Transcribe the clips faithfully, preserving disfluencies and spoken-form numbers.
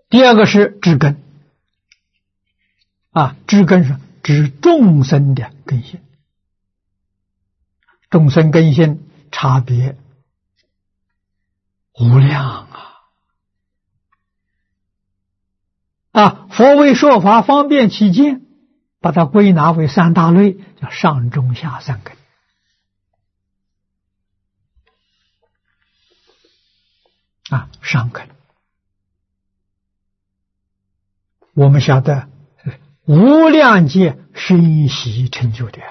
第二个是知根啊，知根是指众生的根性，众生根性差别无量啊！啊，佛为说法方便起见，把它归纳为三大类，叫上中下三根。啊，上根，我们晓得无量劫熏习成就的，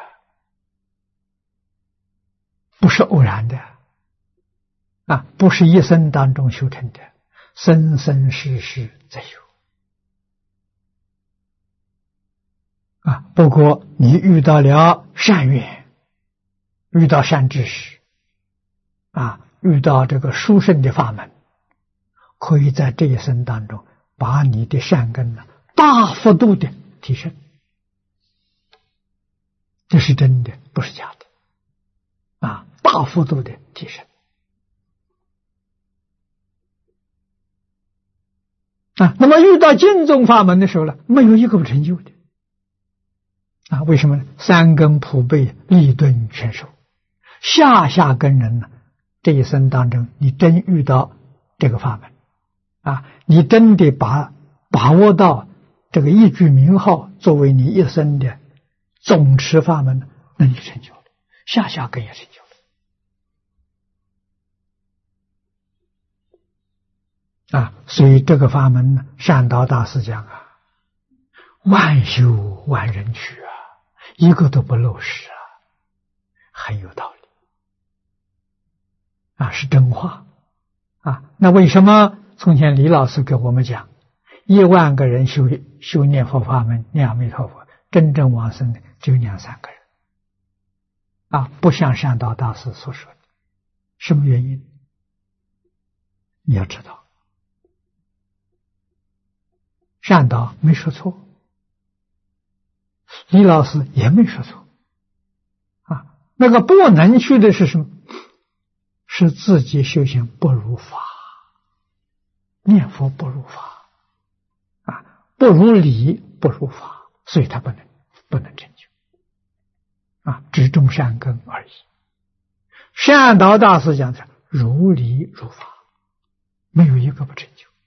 不是偶然的啊，不是一生当中修成的，生生世世在有啊。不过你遇到了善缘，遇到善知识啊，遇到这个殊胜的法门，可以在这一生当中把你的善根呢大幅度的提升，这是真的，不是假的啊！大幅度的提升啊！那么遇到净宗法门的时候呢，没有一个不成就的啊！为什么呢？三根普被，立顿全收，下下根人呢，这一生当中你真遇到这个法门啊，你真的把把握到这个一句名号作为你一生的总持法门，那你成就了，下下根也成就了啊！所以这个法门呢，善导大师讲啊，万修万人去啊，一个都不漏失啊，很有道理啊，是真话啊。那为什么从前李老师给我们讲，一万个人修修念佛法门，念阿弥陀佛，真正往生的只有两三个人啊，不像善导大师所说的。什么原因？你要知道，善导没说错，李老师也没说错啊。那个不能去的是什么？是自己修行不如法，念佛不如法啊，不如理，不如法，所以他不能不能成就啊，只种善根而已。善导大师讲的如理如法，没有一个不成就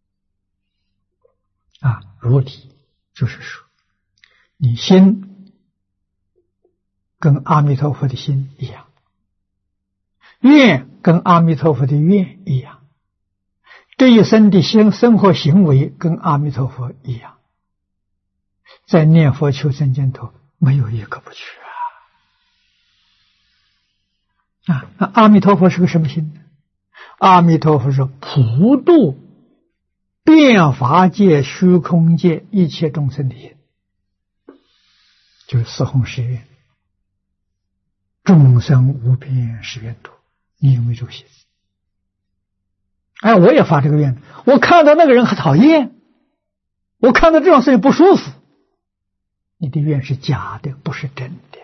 啊。如理就是说，你心跟阿弥陀佛的心一样，愿跟阿弥陀佛的愿一样，这一生的生生活行为跟阿弥陀佛一样，在念佛求生净土没有一个不去啊！啊，那阿弥陀佛是个什么心呢？阿弥陀佛是普度遍法界、虚空界一切众生的心，就是四弘誓愿，众生无边誓愿度。你有没有这个心？哎，我也发这个愿，我看到那个人很讨厌，我看到这种事情不舒服，你的愿是假的，不是真的。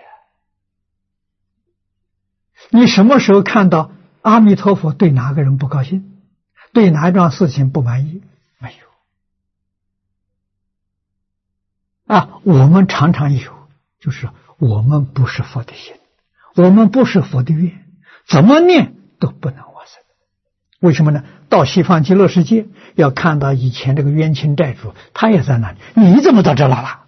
你什么时候看到阿弥陀佛对哪个人不高兴，对哪一桩事情不满意？没有啊！我们常常有，就是我们不是佛的心，我们不是佛的愿，怎么念都不能往生。为什么呢？到西方极乐世界要看到以前这个冤亲债主，他也在那里，你怎么到这来了？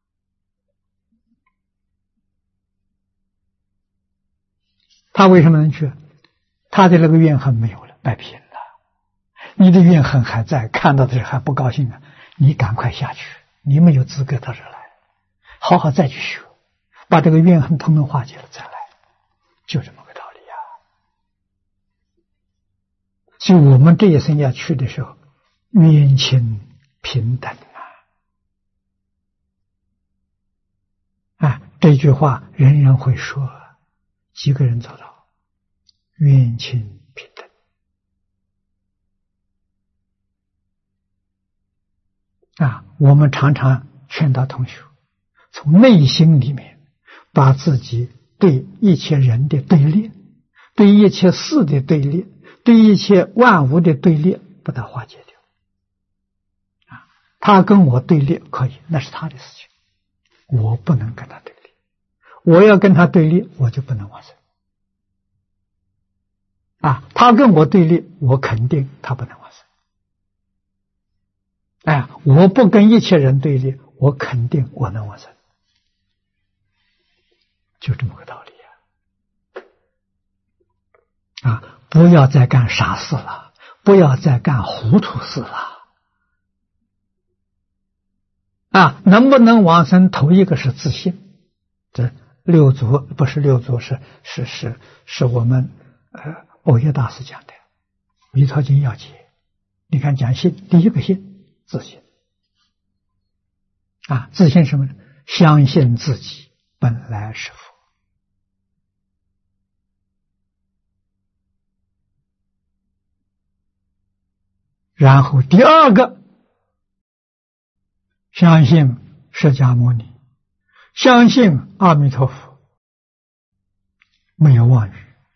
他为什么能去？他的那个怨恨没有了，摆平了。你的怨恨还在，看到这还不高兴啊！你赶快下去，你没有资格到这来，好好再去修，把这个怨恨统统化解了再来，就这么个道理啊！所以我们这一生要去的时候，冤亲平等啊！啊，这句话人人会说，几个人做到？冤亲平等啊！我们常常劝导同学，从内心里面把自己对一切人的对立，对一切事的对立，对一切万物的对立，把它化解掉他跟我对立可以，那是他的事情，我不能跟他对立。我要跟他对立，我就不能往生。啊，他跟我对立，我肯定他不能往生。哎，我不跟一切人对立，我肯定我能往生。就这么个道理啊！啊，不要再干傻事了，不要再干糊涂事了。啊，能不能往生？头一个是自信，这六祖不是六祖，是是是是我们呃藕益大师讲的《弥陀经要解》。你看讲信，第一个信自信啊，自信什么呢？相信自己本来是佛。然后第二个，相信释迦牟尼，相信阿弥陀佛，没有妄语。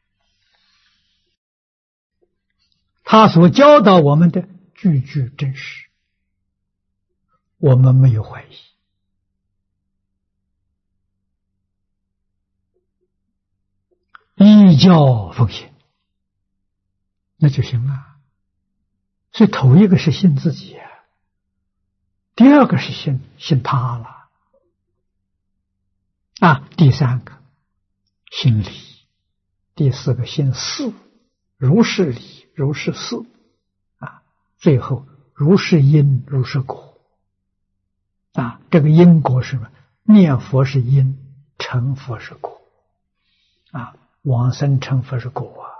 他所教导我们的句句真实，我们没有怀疑。依教奉行，那就行了。所以头一个是信自己，第二个是信信他了啊，第三个信理，第四个信事，如是理，如是事啊，最后如是因，如是果啊。这个因果是什么？念佛是因，成佛是果啊，往生成佛是果啊。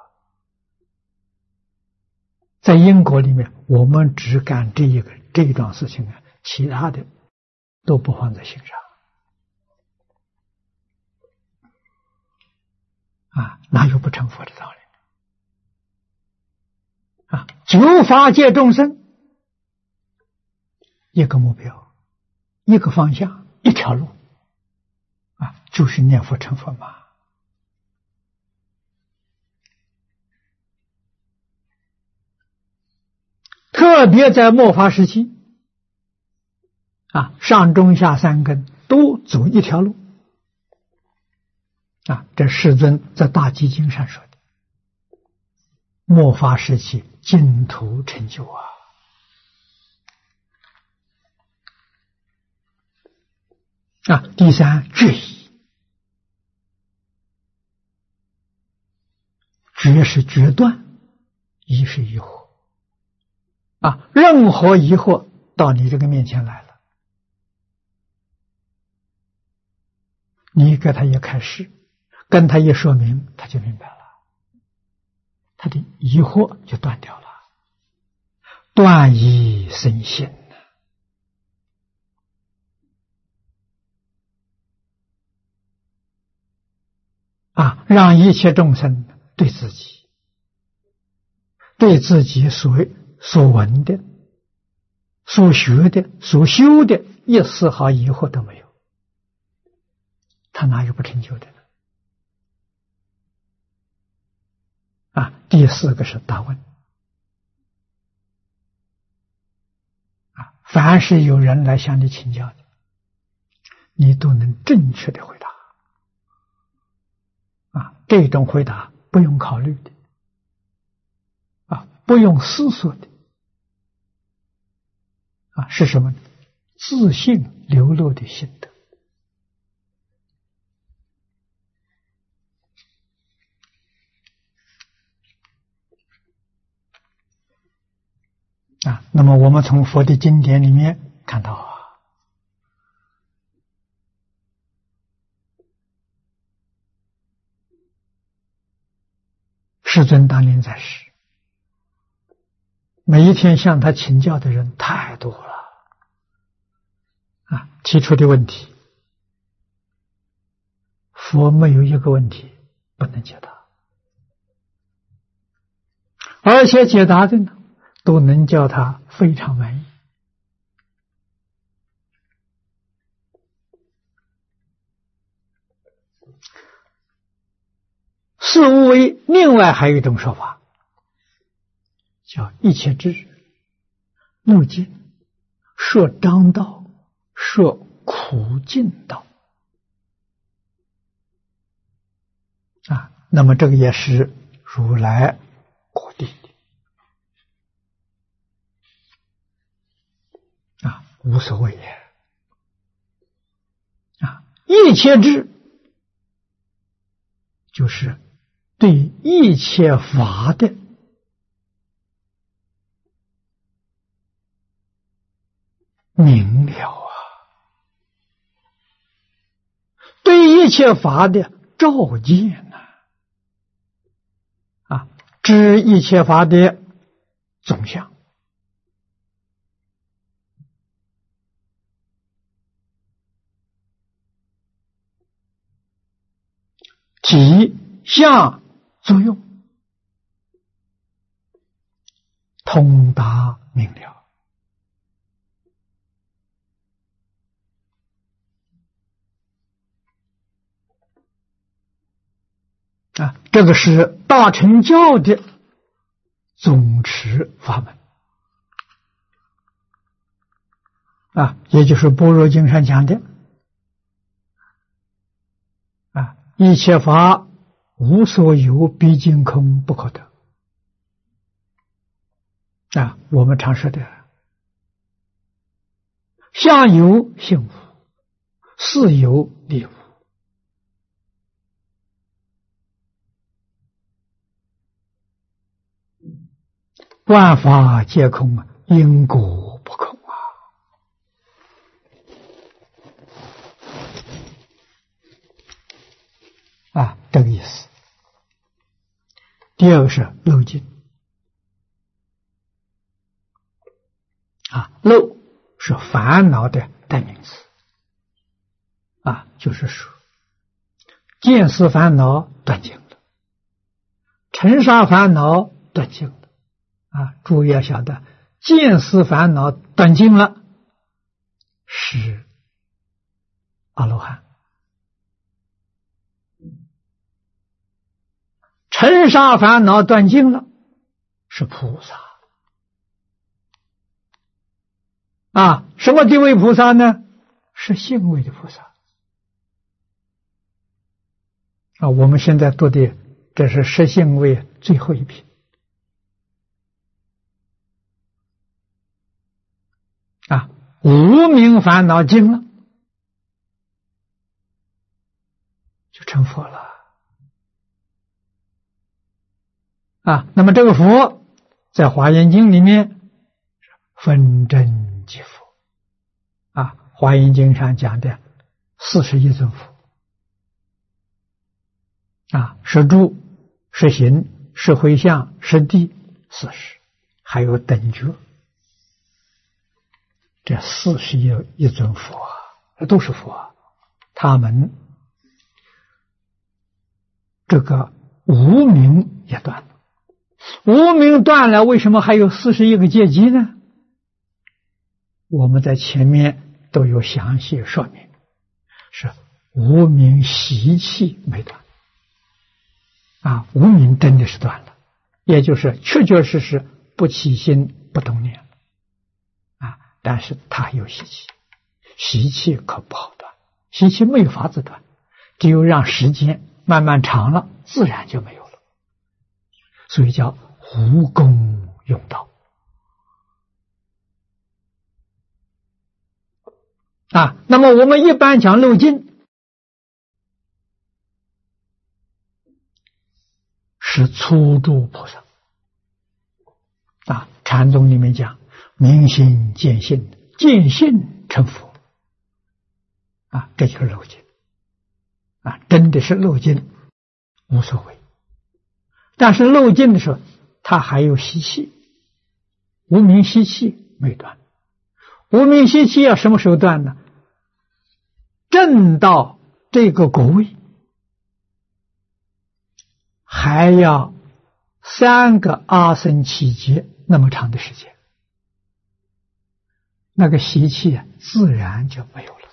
在因果里面，我们只干这一个这一桩事情啊，其他的都不放在心上啊，哪有不成佛的道理啊？九法界众生，一个目标，一个方向，一条路啊，就是念佛成佛嘛。特别在末法时期啊，上中下三根都走一条路啊，这世尊在大集经上说的，末法时期净土成就啊。啊，第三决疑，决是决断，疑是疑惑。啊，任何疑惑到你这个面前来了，你给他一开示，跟他一说明，他就明白了，他的疑惑就断掉了。断疑生信啊，让一切众生对自己，对自己所所闻的、所学的、所修的，一丝毫疑惑都没有，他哪有不成就的呢？啊，第四个是答问啊，凡是有人来向你请教的，你都能正确的回答啊，这种回答不用考虑的啊，不用思索的。啊，是什么呢？自信流露的心得啊。那么我们从佛的经典里面看到啊，世尊当年在世，每一天向他请教的人太多了啊，提出的问题，佛没有一个问题不能解答，而且解答的呢，都能叫他非常满意。事无为，另外还有一种说法，叫一切智、目犍、 摄张道，摄苦尽道啊。那么这个也是如来果地的啊，无所谓也啊。一切智就是对一切法的明了啊，对一切法的照见呐啊，知一切法的总相体相作用，通达明了啊，这个是大乘教的总持法门啊，也就是般若经上讲的啊，一切法无所有，毕竟空，不可得啊。我们常说的相由性无，事由理无万法皆空啊，因果不空啊！啊，这个意思。第二个是漏尽啊，漏是烦恼的代名词啊，就是说见思烦恼断尽了，尘沙烦恼断尽了。啊，诸位要晓得，见思烦恼断尽了，是阿罗汉；尘沙烦恼断尽了，是菩萨。啊，什么地位菩萨呢？是性位的菩萨。啊，我们现在读的这是十性位最后一品。啊，无明烦恼尽了，就成佛了。啊，那么这个佛在《华严经》里面分真即佛。啊，《华严经》上讲的四十一尊佛。啊，是住、是行、是回向、是地，四十，还有等觉。这四十一一尊佛，这都是佛，他们这个无明也断了，无明断了，为什么还有四十一个阶级呢？我们在前面都有详细说明，是无明习气没断啊，无明真的是断了，也就是确确实实不起心不动念。但是他有习气，习气可不好断，习气没有法子断，只有让时间慢慢长了，自然就没有了。所以叫无功用道啊。那么我们一般讲漏尽，是初住菩萨啊。禅宗里面讲。明心见性，见性成佛啊，这就是漏尽啊，真的是漏尽无所谓。但是漏尽的时候，它还有习气，无明习气没断。无明习气要什么时候断呢？证到这个果位，还要三个阿僧祇劫那么长的时间。那个习气啊，自然就没有了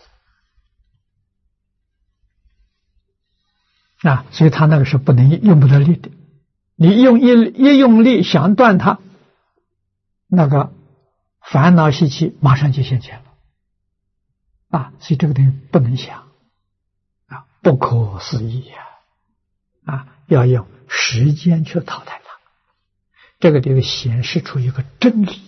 啊，所以他那个是不能用不得力的。你用一一用力想断它，那个烦恼习气马上就现前了啊！所以这个东西不能想啊，不可思议呀！啊，要用时间去淘汰它。这个地方显示出一个真理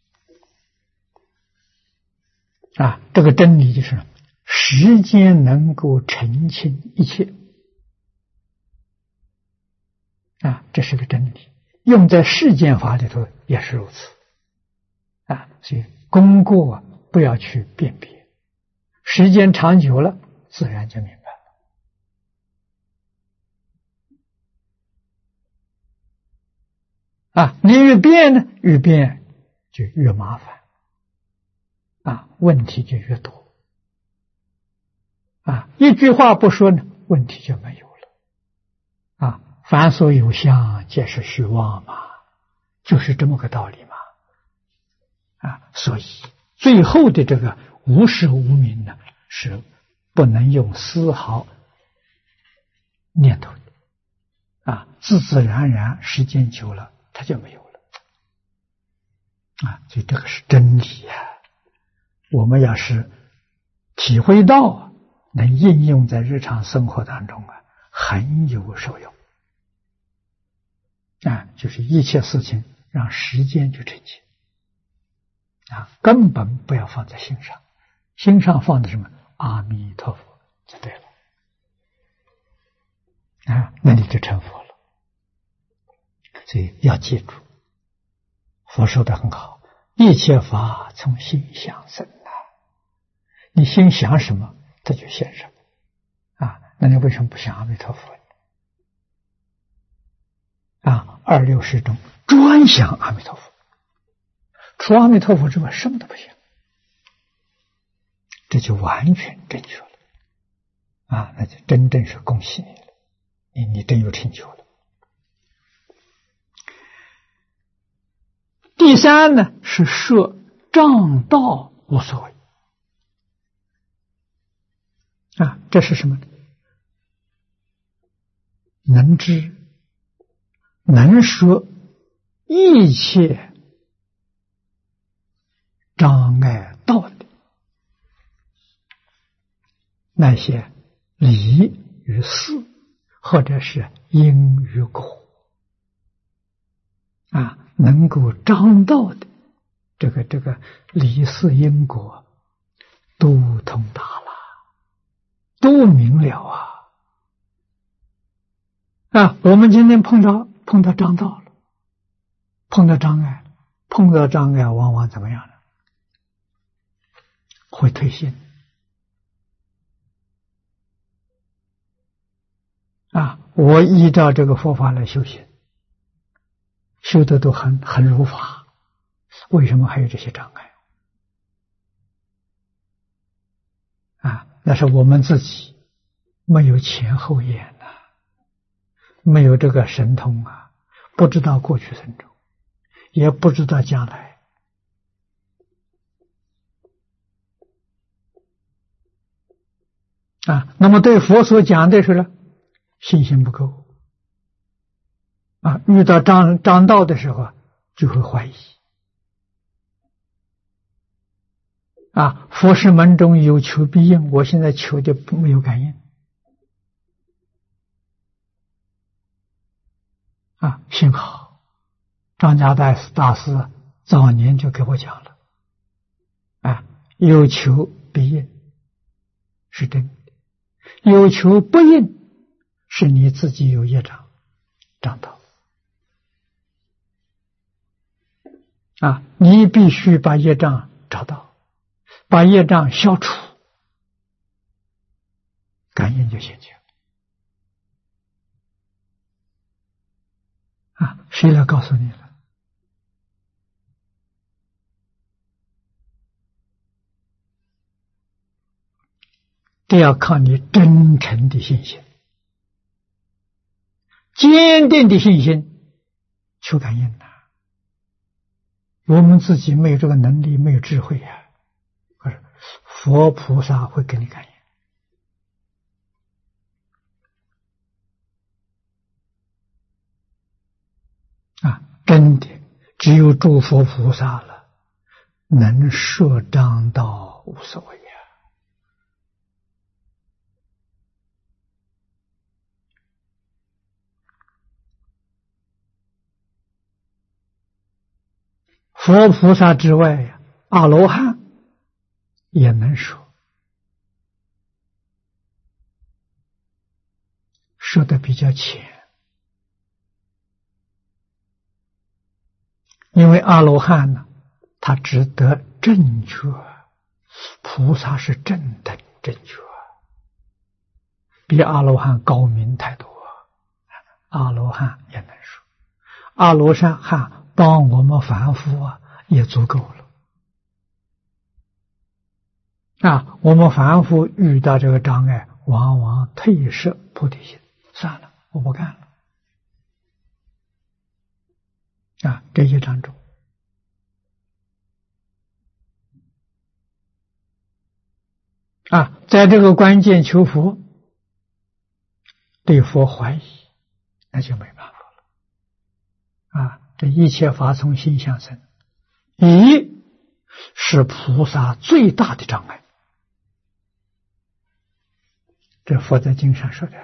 啊，这个真理就是时间能够澄清一切啊，这是个真理。用在世间法里头也是如此啊，所以功过啊不要去辨别，时间长久了，自然就明白了啊。你越变呢，越变就越麻烦啊，问题就越多啊。一句话不说呢，问题就没有了啊。凡所有相，皆是虚妄嘛，就是这么个道理嘛啊。所以最后的这个无始无明呢，是不能用丝毫念头的啊，自自然然，时间久了，它就没有了啊。所以这个是真理呀、啊。我们要是体会到，能应用在日常生活当中啊，很有受用啊。就是一切事情让时间去澄清啊，根本不要放在心上，心上放的什么阿弥陀佛就对了啊，那你就成佛了。所以要记住，佛说的很好，一切法从心想生啊，你心想什么，它就现什么啊。那你为什么不想阿弥陀佛啊？二六时中专想阿弥陀佛，除阿弥陀佛之外什么都不想，这就完全正确了啊！那就真正是恭喜你了，你你真有成就了。第三呢，是设障道无所谓啊，这是什么？能知能说一切障碍道理，那些理与事，或者是因与果啊，能够彰道的这个这个理事因果都通达了，都明了啊！啊，我们今天碰到碰到障道了，碰到障碍，碰到障碍往往怎么样呢？会退心啊！我依照这个佛法来修行，修的都很很如法，为什么还有这些障碍啊？那是我们自己没有前后眼呐、啊，没有这个神通啊，不知道过去生中，也不知道将来啊。那么对佛所讲的时候呢，信心不够啊，遇到障障道的时候就会怀疑啊。佛事门中有求必应，我现在求的没有感应啊。幸好张家大师大师早年就给我讲了啊，有求必应是真的，有求不应是你自己有业障障道啊，你必须把业障找到，把业障消除，感应就现前啊！谁来告诉你了？这要靠你真诚的信心，坚定的信心求感应的。我们自己没有这个能力，没有智慧啊，可是佛菩萨会给你感应啊！真的，只有诸佛菩萨了， 能摄张到无所谓呀。佛菩萨之外呀，阿罗汉也能说，说的比较浅。因为阿罗汉呢，他只得正觉，菩萨是正等正觉，比阿罗汉高明太多。阿罗汉也能说，阿罗汉帮我们凡夫啊也足够了。啊，我们凡夫遇到这个障碍，往往退摄菩提心，算了，我不干了。啊，这一章中，啊，在这个关键求佛，对佛怀疑，那就没办法了。啊，这一切法从心相生，疑是菩萨最大的障碍。这佛在经上说的，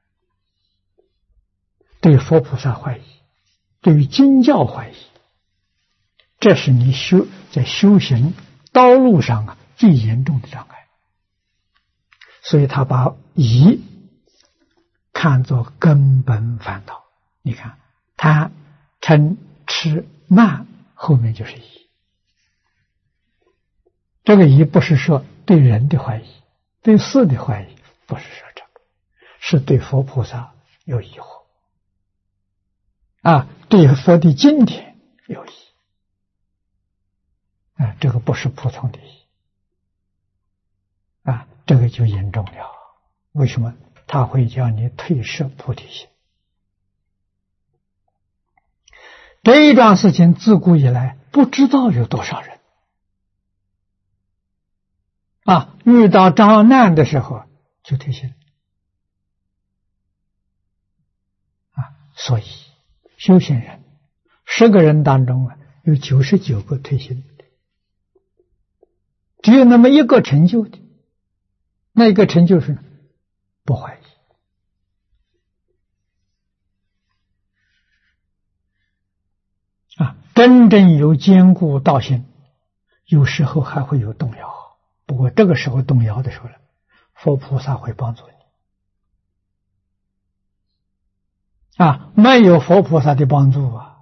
对佛菩萨怀疑，对于经教怀疑，这是你修在修行道路上啊最严重的障碍。所以他把疑看作根本烦恼。你看，贪、嗔、痴、慢，后面就是疑。这个疑不是说对人的怀疑，对事的怀疑，不是说这个，是对佛菩萨有疑惑。啊，对佛的经典有疑，啊，这个不是普通的疑，啊，这个就严重了。为什么？他会叫你退摄菩提心。这一桩事情自古以来不知道有多少人啊，遇到障难的时候就退心啊，所以修行人十个人当中啊，有九十九个退心的，只有那么一个成就的，那一个成就是不怀疑。啊，真正有坚固道心，有时候还会有动摇，不过这个时候动摇的时候，佛菩萨会帮助你。啊，没有佛菩萨的帮助啊，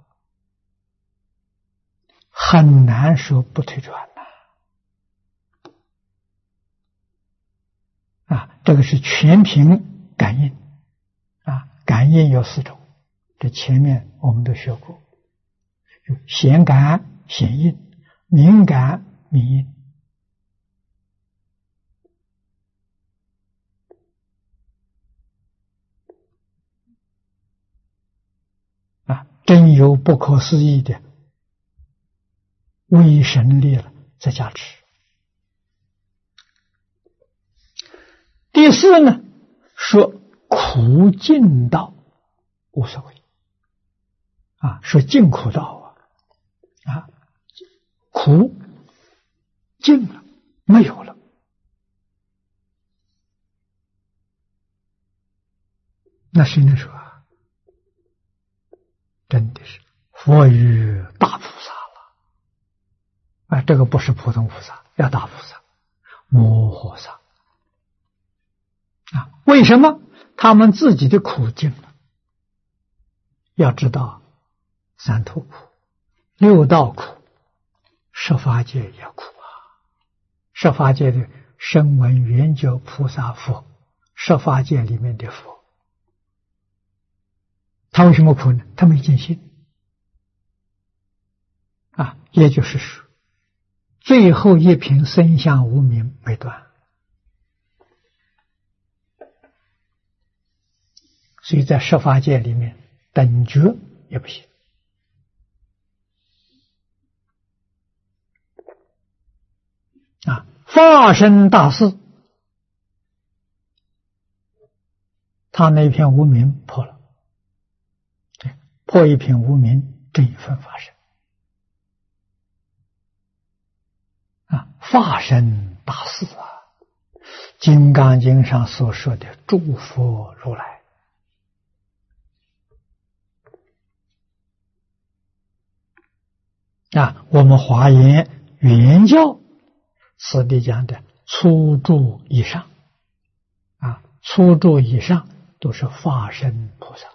很难说不退转呐。啊，这个是全凭感应。啊，感应有四种，这前面我们都学过。显感、显应，敏感、敏应。啊，真有不可思议的威神力了在加持。第四呢，说苦尽道无所谓。啊，说尽苦道。啊，苦尽了，没有了，那谁能说啊？真的是佛与大菩萨了啊！这个不是普通菩萨，要大菩萨，摩诃萨啊！为什么他们自己的苦尽了？要知道三途苦。六道苦，十法界也苦啊！十法界的声闻缘觉菩萨佛，十法界里面的佛，他为什么苦呢？他没见性啊！也就是说，最后一品生相无明没断，所以在十法界里面等觉也不行。啊，发生大事，他那一片无明破了，破一片无明，这一份发生。 法身大士啊，《金刚经》上所说的诸佛如来。啊，我们华严原教此地讲的初住以上，啊，初住以上都是法身菩萨，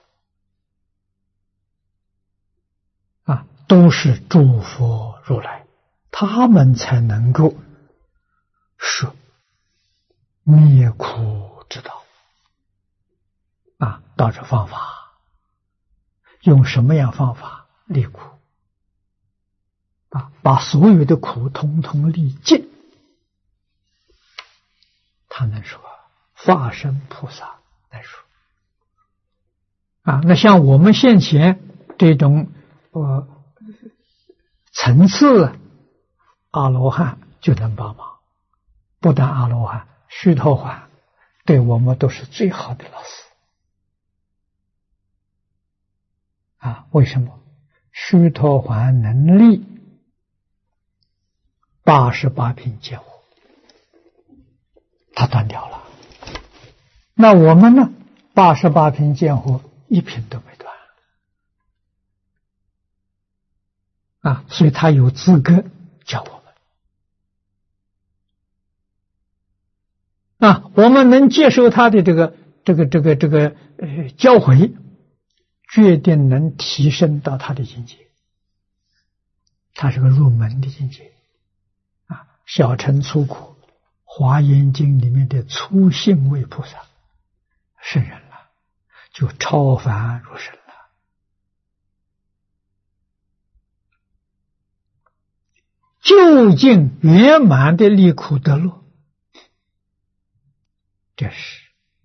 啊，都是诸佛如来，他们才能够说灭苦之道。啊，道是方法，用什么样方法离苦？啊，把所有的苦通通历尽。他能说，法身菩萨能说。啊，那像我们现前这种呃层次，阿罗汉就能帮忙。不但阿罗汉，须陀洹对我们都是最好的老师。啊，为什么？须陀洹能力八十八品见火，他断掉了。那我们呢？八十八品见火一品都没断啊，所以他有资格教我们啊。我们能接受他的这个这个这个这个呃教诲，决定能提升到他的境界。他是个入门的境界。小乘粗苦，华严经里面的粗性位菩萨圣人了，就超凡入圣了。究竟圆满的离苦得乐，这是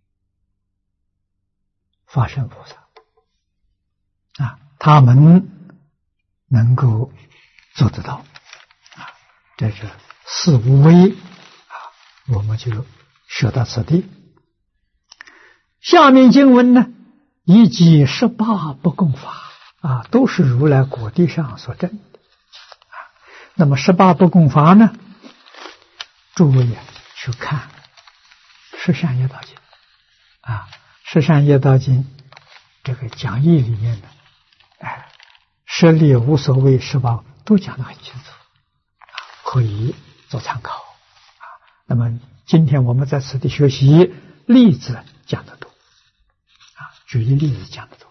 法身菩萨啊，他们能够做得到啊，这是四无为啊，我们就学到此地。下面经文呢，以及十八不共法啊，都是如来果地上所证的啊。那么十八不共法呢，诸位啊去看《十善业道经》啊，《十善业道经》这个讲义里面的，哎，舍利无所谓十八都讲得很清楚，可以做参考啊。那么今天我们在此地学习例子讲得多啊，举一例子讲得多。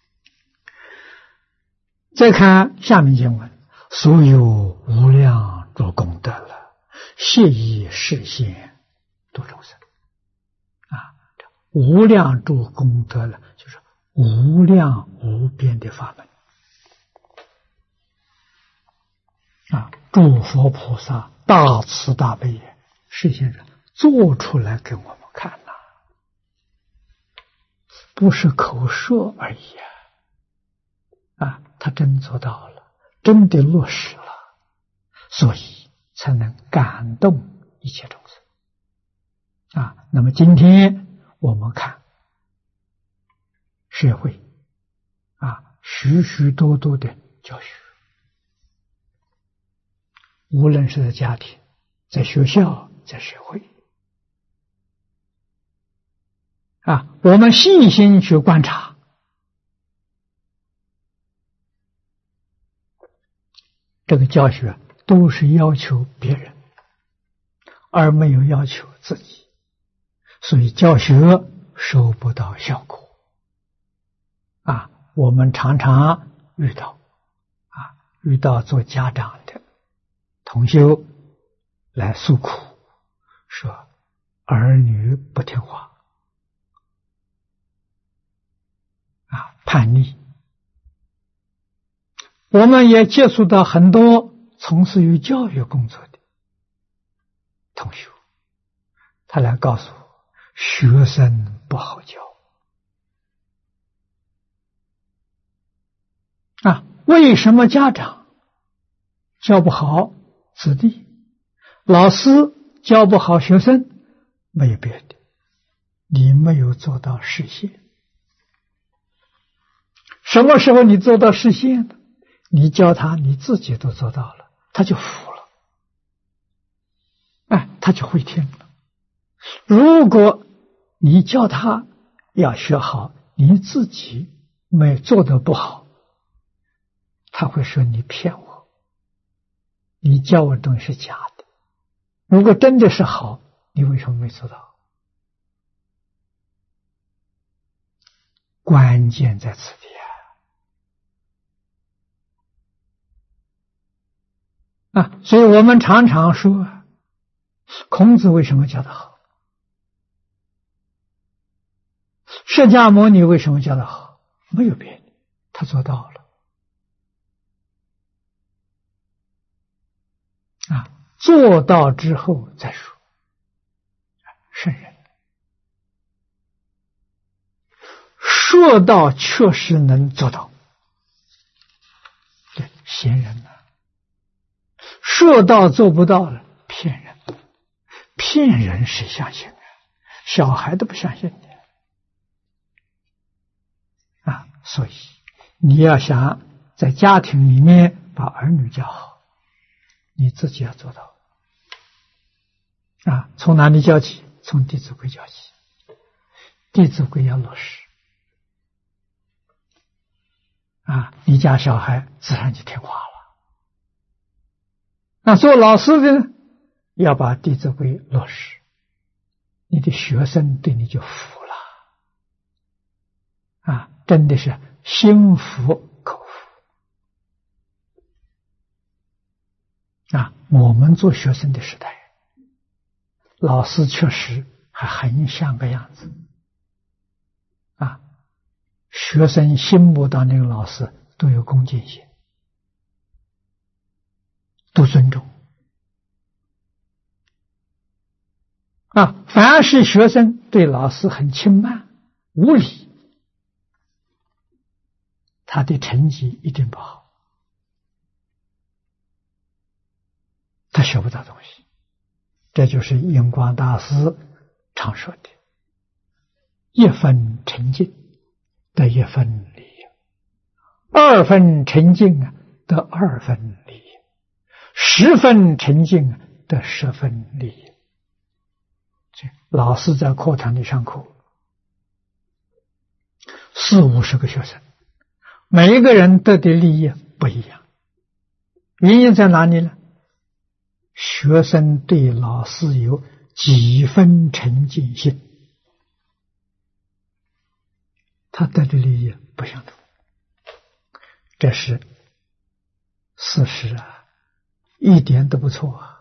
再看下面经文，所有无量诸功德了，谢以示现度众生啊，无量诸功德了，就是无量无边的法门啊，诸佛菩萨大慈大悲也，示现着做出来给我们看呐、啊，不是口说而已啊！啊，他真做到了，真的落实了，所以才能感动一切众生啊。那么今天我们看社会啊，许许多多的教学。无论是在家庭、在学校、在社会啊，我们细心去观察，这个教学都是要求别人，而没有要求自己，所以教学收不到效果啊。我们常常遇到啊，遇到做家长的同修来诉苦，说儿女不听话啊，叛逆。我们也接触到很多从事于教育工作的同学，他来告诉我，学生不好教啊。为什么家长教不好子弟，老师教不好学生？没有别的，你没有做到实现。什么时候你做到实现呢？你教他，你自己都做到了，他就服了他就会听了。如果你叫他要学好，你自己没做得不好，他会说你骗我，你教我的东西是假的。如果真的是好，你为什么没做到？关键在此地啊！啊，所以我们常常说，孔子为什么教得好？释迦牟尼为什么教得好？没有别的，他做到了。啊，做到之后再说。圣人说到确实能做到，对贤人呢、啊，说到做不到了，骗人，骗人谁相信啊？小孩都不相信你啊！所以你要想在家庭里面把儿女教好，你自己要做到啊！从哪里教起？从《弟子规》教起，《弟子规》要落实啊！你家小孩自然就听话了。那做老师的呢，要把《弟子规》落实，你的学生对你就服了啊！真的是心服口服啊！我们做学生的时代，老师确实还很像个样子啊！学生心目当中的老师都有恭敬心，都尊重啊！凡是学生对老师很轻慢无礼，他的成绩一定不好，他学不到东西。这就是印光大师常说的一分沉静得一分利益，二分沉静啊得二分利益，十分沉静啊得十分利益。老师在课堂里上课，四五十个学生，每一个人得的利益不一样，原因在哪里呢？学生对老师有几分沉静心，他得的利益不相同，这是事实啊，一点都不错啊！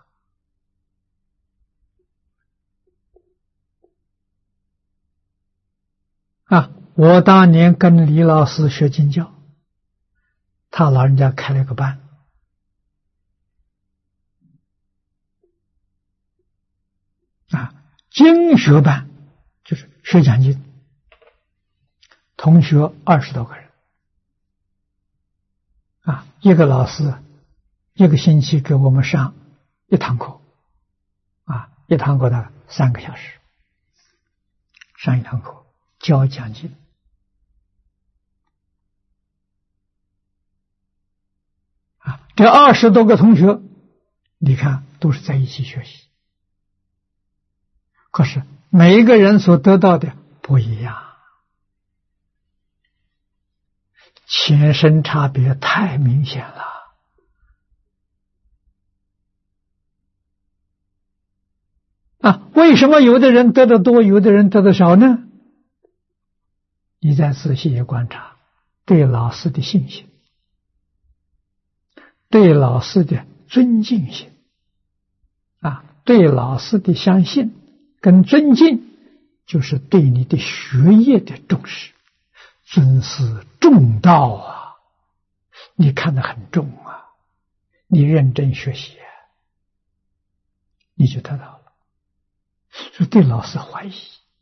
啊，我当年跟李老师学经教，他老人家开了个班。啊，经学班就是学讲经，同学二十多个人，啊，一个老师一个星期给我们上一堂课，啊，一堂课大概三个小时，上一堂课教讲经，啊，这二十多个同学，你看都是在一起学习。可是每一个人所得到的不一样，前生差别太明显了啊！为什么有的人得的多，有的人得的少呢？你再仔细一观察，对老师的信心，对老师的尊敬心啊，对老师的相信跟尊敬，就是对你的学业的重视，尊师重道啊！你看得很重啊，你认真学习，你就得到了。所以对老师怀疑，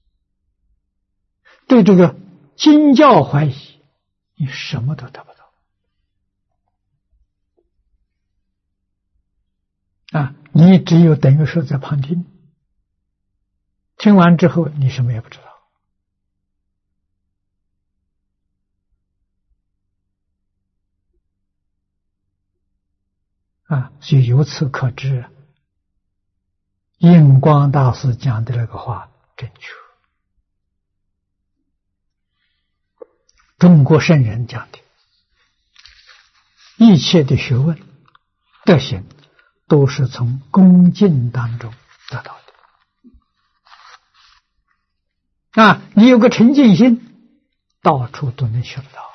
对这个经教怀疑，你什么都得不到啊！你只有等于说在旁听。听完之后，你什么也不知道啊！所以由此可知， 印光大师讲的那个话正确，中国圣人讲的，一切的学问、德行，都是从恭敬当中得到的。啊，你有个沉静心，到处都能学得到。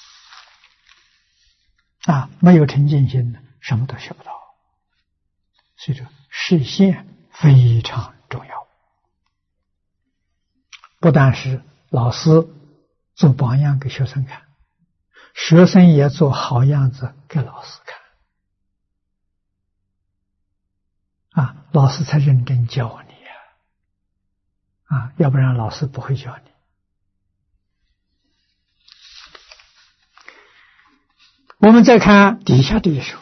啊，没有沉静心呢，什么都学不到。所以说，实现非常重要。不但是老师做榜样给学生看，学生也做好样子给老师看。啊，老师才认真教你呀！啊，要不然老师不会教你。我们再看底下这一首，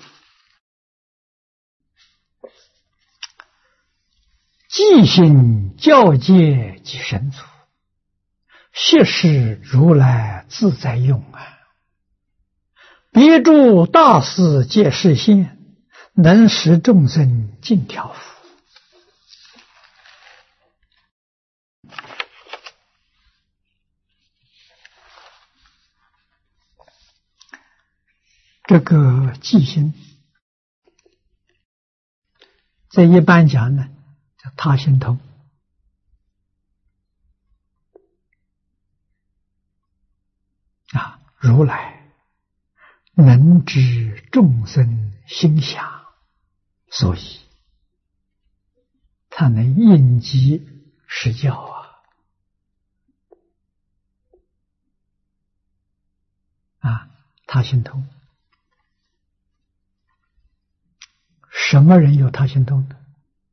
即心教戒即神足，悉是如来自在用啊！别诸大士皆是现，能使众生尽调伏。这个即心，在一般讲呢，叫他心通。啊，如来能知众生心想，所以他能应机施教啊！啊，他心通。什么人有他心通的？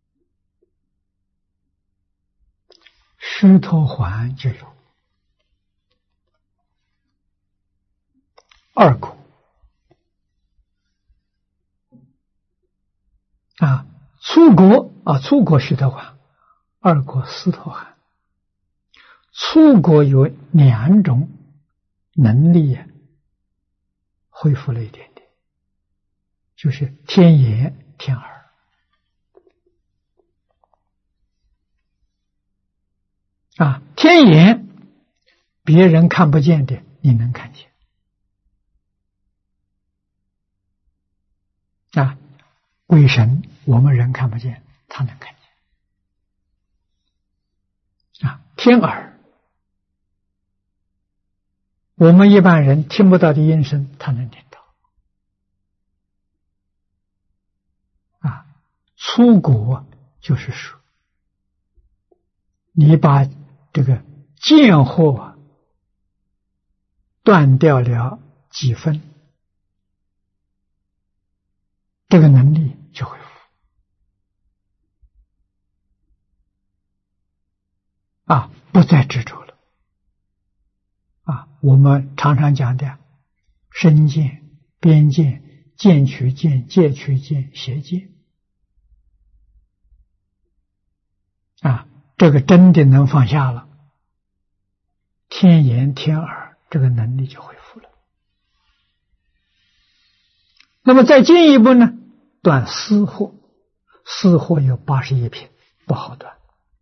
须陀洹就有。二果啊，初果啊，初果须陀洹，二果斯陀含。初果有两种能力恢复了一点点，就是天眼、天耳。啊，天眼别人看不见的，你能看见。啊，鬼神我们人看不见，他能看见。啊，天耳我们一般人听不到的音声，他能听到。啊，初果就是说，你把这个见惑断掉了几分，这个能力就恢复。啊，不再执着了。啊，我们常常讲的身见、边见、见取见、戒取见、邪见。啊，这个真的能放下了，天眼天耳这个能力就恢复了。那么再进一步呢，断私惑，私惑有八十一品，不好断。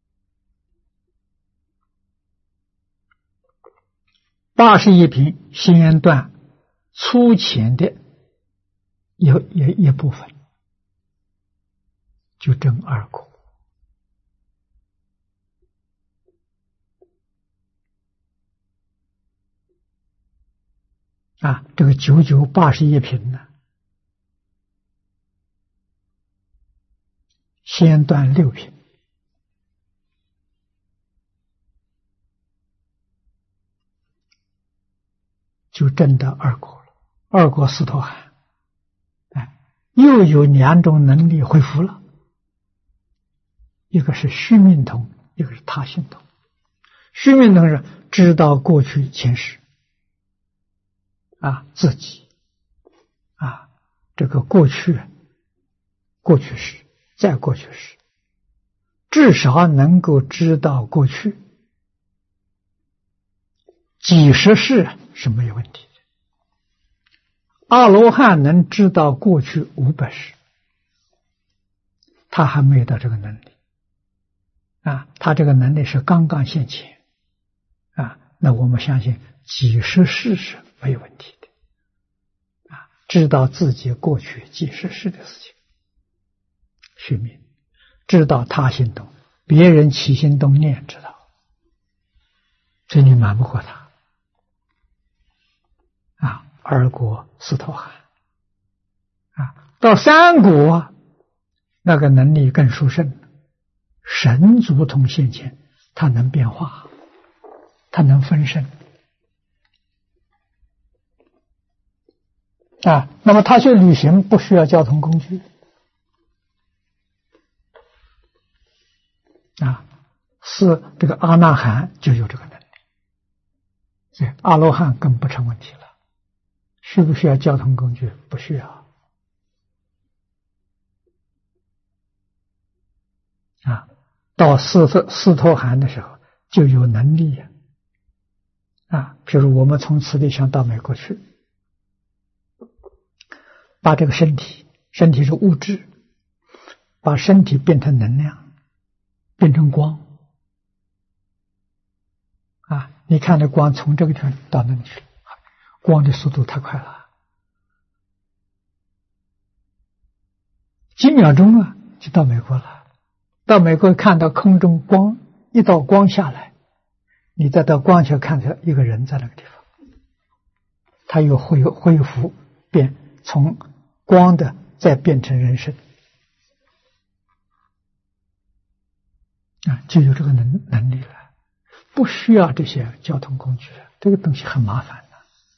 八十一品先断粗浅的有一一部分，就证二果。啊，这个九九八十一品呢，先断六品，就证到二果了。二果斯陀含，哎，又有两种能力恢复了，一个是须命通，一个是他心通。须命通是知道过去前世。啊，自己啊，这个过去、过去式、再过去式，至少能够知道过去几十世是没有问题的。阿罗汉能知道过去五百世，他还没有到这个能力， 啊，他这个能力是刚刚现前啊，那我们相信几十世是没有问题的啊，知道自己过去几十世的事情，续命，知道他心动，别人起心动念知道，所以你瞒不过他啊。二国斯陀含啊，到三国那个能力更殊胜，神足通现前，它能变化，它能分身啊。那么他去旅行不需要交通工具啊，是这个阿那含就有这个能力，所以阿罗汉更不成问题了。需不需要交通工具？不需要啊。到斯特斯陀含的时候就有能力呀啊，比如我们从此地想到美国去，把这个身体，身体是物质，把身体变成能量，变成光啊。你看这光从这个地方到那里去，光的速度太快了，几秒钟啊就到美国了。到美国看到空中光，一道光下来，你再到光下看到一个人在那个地方，他又恢恢复变从光的再变成人身啊，就有这个能能力了，不需要这些交通工具，这个东西很麻烦。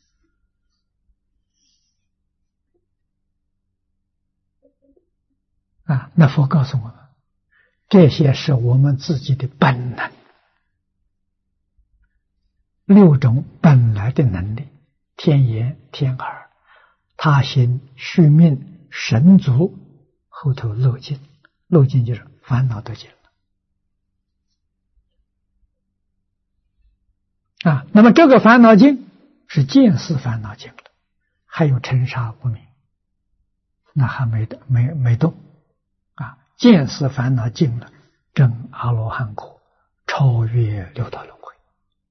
啊，那佛告诉我们，这些是我们自己的本能，六种本来的能力：天眼、天耳、他心、续命、神足，后头漏尽，漏尽就是烦恼都尽了啊。那么这个烦恼尽是见思烦恼尽了，还有尘沙无明，那还没没没动。啊，见思烦恼尽了，证阿罗汉果，超越六道轮回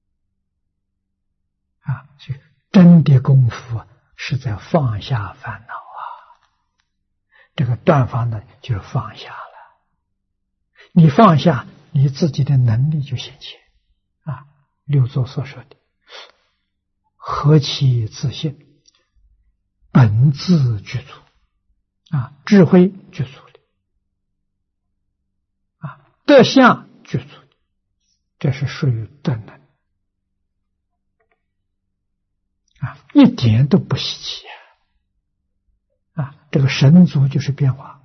啊！所以真的功夫是在放下烦恼啊。这个断烦恼就是放下了，你放下，你自己的能力就显现啊。六祖所说的何其自信，本自具足啊，智慧具足的啊，德相具足的，这是属于德能啊，一点都不稀奇啊！啊，这个神足就是变化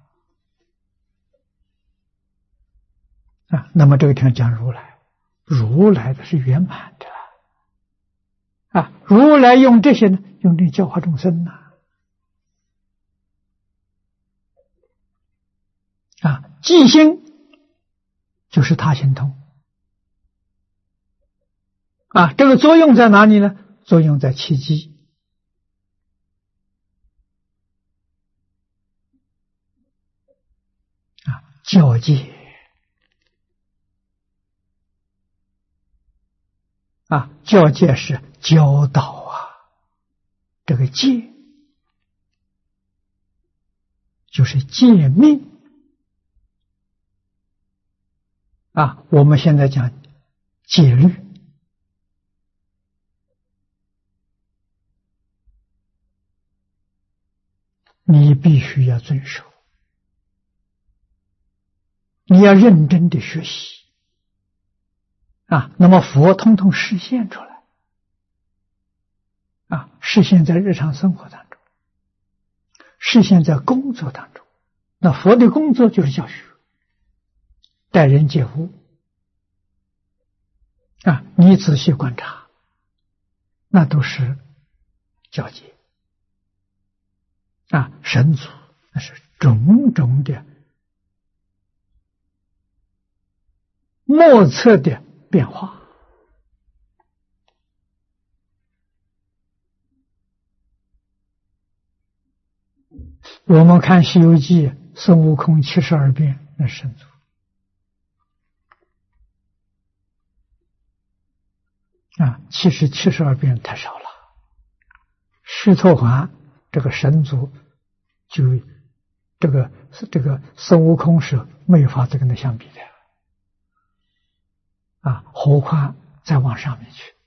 啊。那么这个地方讲如来，如来的是圆满的啊，如来用这些呢，用这教化众生呐啊，即心就是他心通啊，这个作用在哪里呢？作用在契机啊，教戒啊，教戒是教导啊，这个戒就是戒命啊，我们现在讲戒律。你必须要遵守，你要认真的学习啊。那么佛通通实现出来啊，实现在日常生活当中，实现在工作当中。那佛的工作就是教学，待人接物啊，你仔细观察，那都是教诫啊，神足那是种种的莫测的变化。我们看《西游记》，孙悟空七十二变，那是神足啊，其实七十二变太少了。须陀洹这个神族，就这个这个孙悟空是没法子跟他相比的啊，何况再往上面去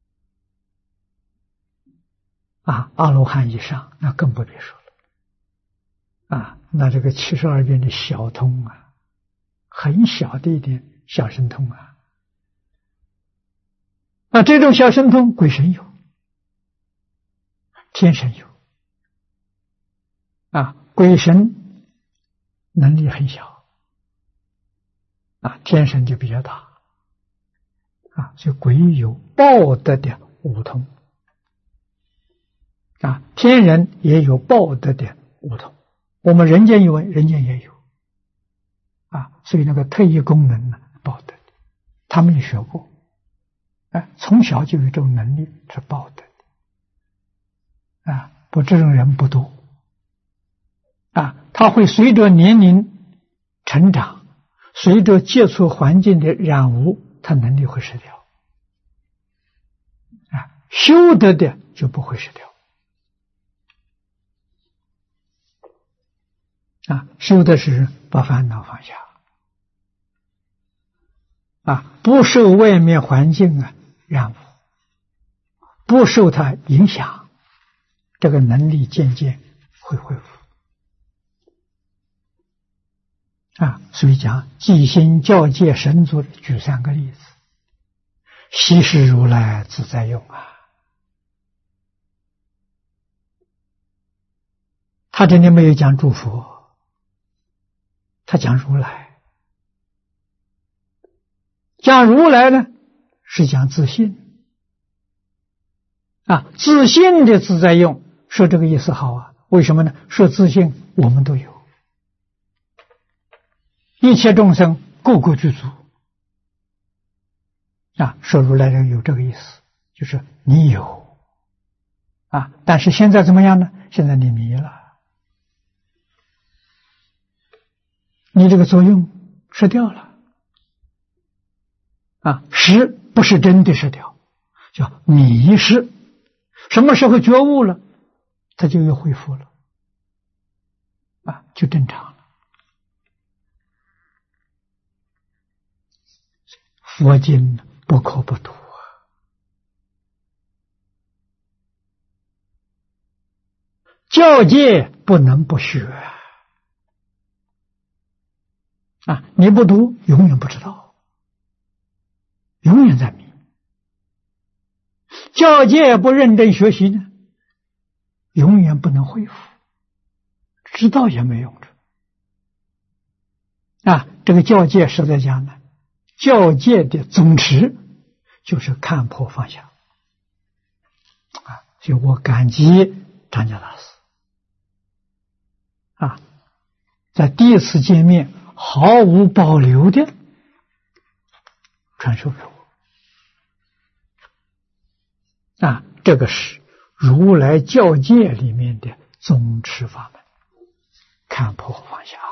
啊，阿罗汉以上那更不必说了啊。那这个七十二变的小通啊，很小的一点小神通啊，那这种小神通鬼神有，天神有啊，鬼神能力很小啊，天神就比较大啊，所以鬼有报得的五通啊，天人也有报得的五通，我们人间有，人间也有啊，所以那个特异功能呢，报得的，他们也学过，哎，从小就有这种能力是报得的啊，不，这种人不多啊，他会随着年龄成长，随着接触环境的染污，他能力会失掉啊，修得的就不会失掉啊，修的是把烦恼放下啊，不受外面环境啊染污，不受它影响，这个能力渐渐会恢复啊。所以讲即心教界神足，举三个例子，悉是如来自在用啊。他这里没有讲诸佛，他讲如来。讲如来呢，是讲自信啊，自信的自在用，说这个意思好啊。为什么呢？说自信我们都有，一切众生个个具足啊。说如来人有这个意思，就是你有啊，但是现在怎么样呢？现在你迷了，你这个作用失掉了啊，失不是真的失掉，叫迷失。什么时候觉悟了，它就又恢复了啊，就正常了。佛经不可不读啊，教戒不能不学啊！你不读，永远不知道，永远在迷。教戒不认真学习呢，永远不能恢复，知道也没用啊！这个教戒是在讲呢，教戒的总持就是看破放下啊！所以我感激张家大师啊，在第一次见面毫无保留的传授给我啊，这个是如来教戒里面的总持法门，看破放下。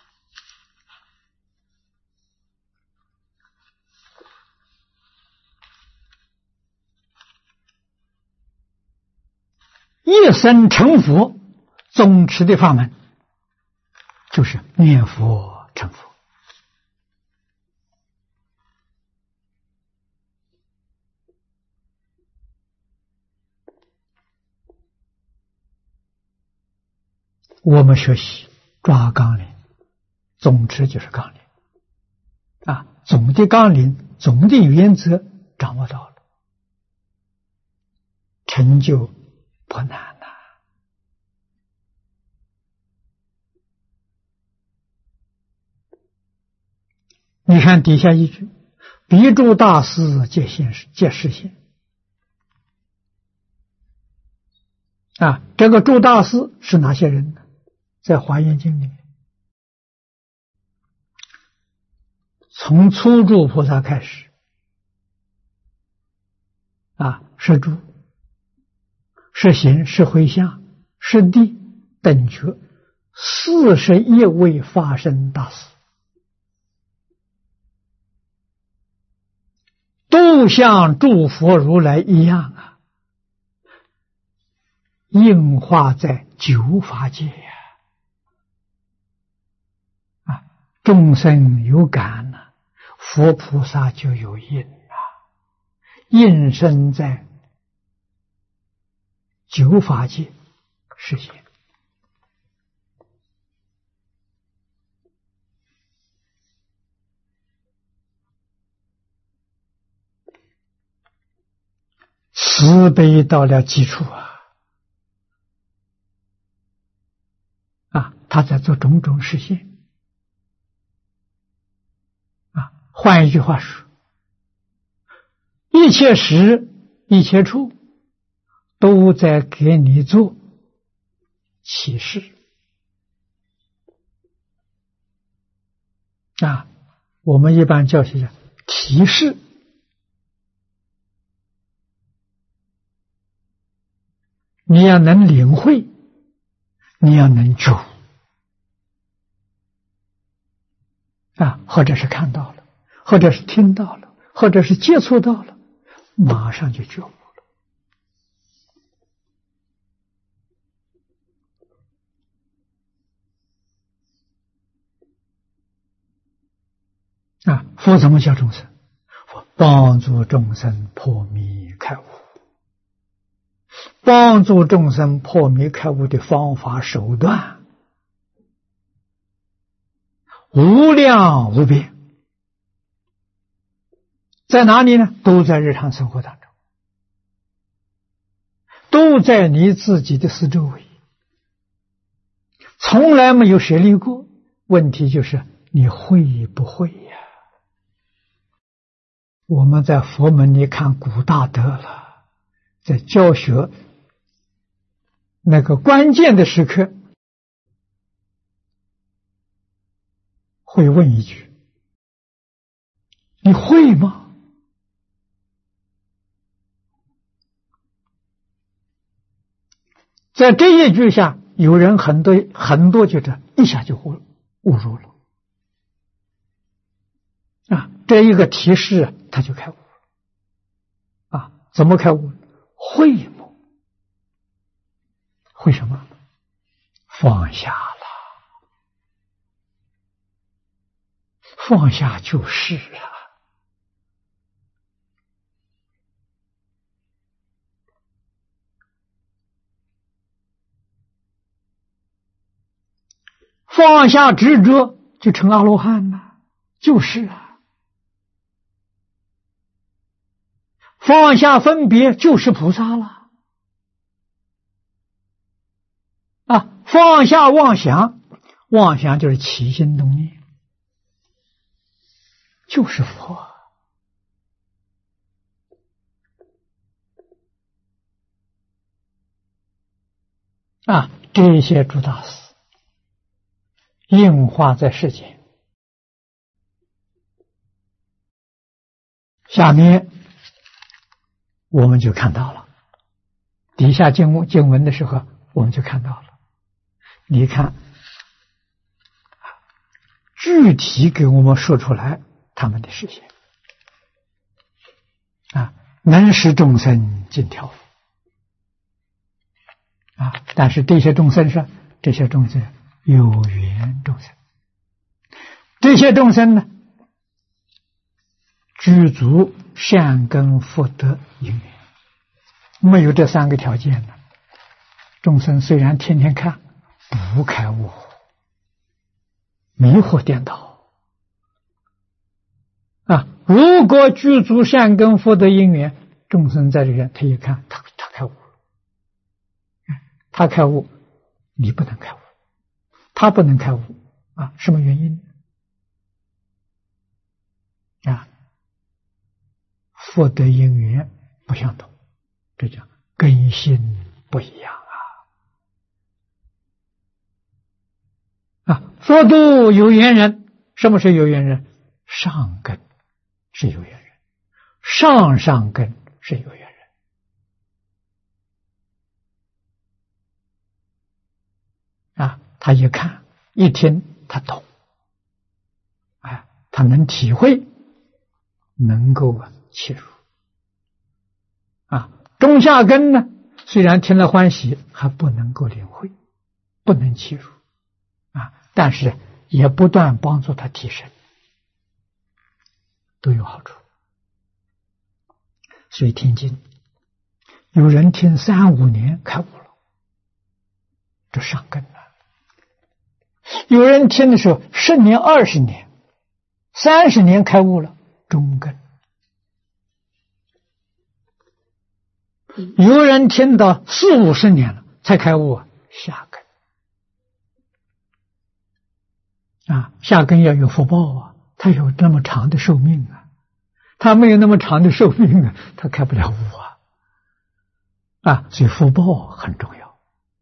一生成佛总持的法门就是念佛成佛。我们学习抓纲领，总持就是纲领啊，总的纲领，总的原则掌握到了，成就不难呐、啊。你看底下一句，彼诸大师皆现皆实现啊，这个诸大师是哪些人呢？在华严经里面，从初住菩萨开始啊，是住、是行、是回向、是地、等觉，四十一位发生大师，都都像诸佛如来一样啊，应化在九法界呀！啊，众生有感呐、啊，佛菩萨就有应啊，应身在九法界实现。慈悲到了极处啊！啊，他在做种种实现。啊，换一句话说，一切时、一切处都在给你做启示。啊，我们一般叫些提示。你要能领会，你要能觉啊，或者是看到了，或者是听到了，或者是接触到了，马上就觉悟了。啊，佛怎么教众生？佛帮助众生破迷开悟。帮助众生破迷开悟的方法手段无量无边，在哪里呢？都在日常生活当中，都在你自己的四周围，从来没有舍离过。问题就是你会不会呀？我们在佛门里看古大德了，在教学那个关键的时刻，会问一句：你会吗？在这一句下，有人很多很多觉得一下就误误入了啊！这一个提示，他就开悟了啊！怎么开悟？会吗？会什么？放下了，放下就是啊。放下执着就成阿罗汉了，就是啊。放下分别就是菩萨了。啊，放下妄想，妄想就是起心动念，就是佛。啊，这些诸大事应化在世间。下面我们就看到了，底下经经文的时候，我们就看到了。你看，具体给我们说出来他们的实现啊，能使众生尽调伏啊。但是这些众生是这些众生有缘众生，这些众生呢，具足善根福德因缘，没有这三个条件呢，众生虽然天天看，不开悟，迷惑颠倒啊！如果具足善根福德因缘，众生在这边，他一看，他他开悟了，他开悟，你不能开悟，他不能开悟啊！什么原因啊？福德因缘不相同，这叫根性不一样。啊，佛度有缘人，什么是有缘人？上根是有缘人，上上根是有缘人。啊，他一看一听，他懂，哎，他能体会，能够切入。 啊，中下根呢，虽然听了欢喜，还不能够领会，不能契入啊，但是也不断帮助他提升，都有好处。所以听经，有人听三五年开悟了，这上根了；有人听的时候十年、二十年、三十年开悟了，中根；有人听到四五十年了才开悟，下根。啊，下根要有福报啊，他有那么长的寿命啊，他没有那么长的寿命啊，他开不了悟啊。啊，所以福报很重要。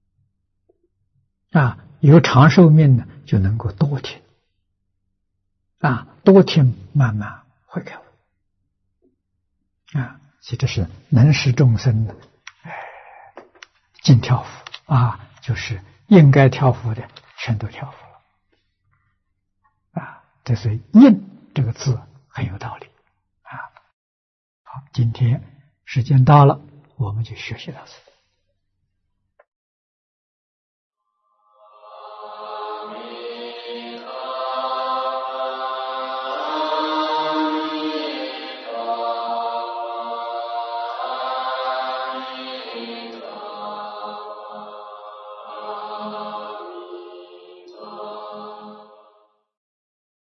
啊，有长寿命呢，就能够多听。啊，多听慢慢会开悟。啊，所以这是能使众生的，哎，尽调伏啊，就是应该调伏的全都调伏了。啊，这是应这个字很有道理啊。好，今天时间到了，我们就学习到此。